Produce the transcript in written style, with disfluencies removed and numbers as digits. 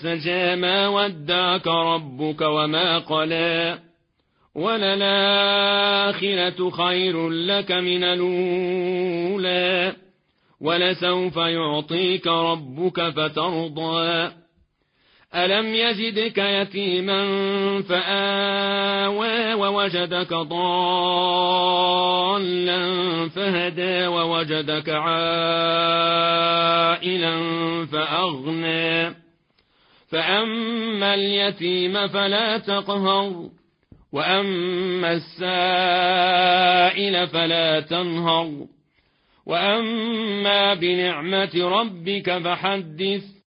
سجى ما ودعك ربك وما قلى وللآخرة خير لك من الأولى ولسوف يعطيك ربك فترضى ألم يجدك يتيما فآوى ووجدك ضالا فهدى ووجدك عائلا فأغنى فأما اليتيم فلا تقهر وأما السائل فلا تنهر وأما بنعمة ربك فحدث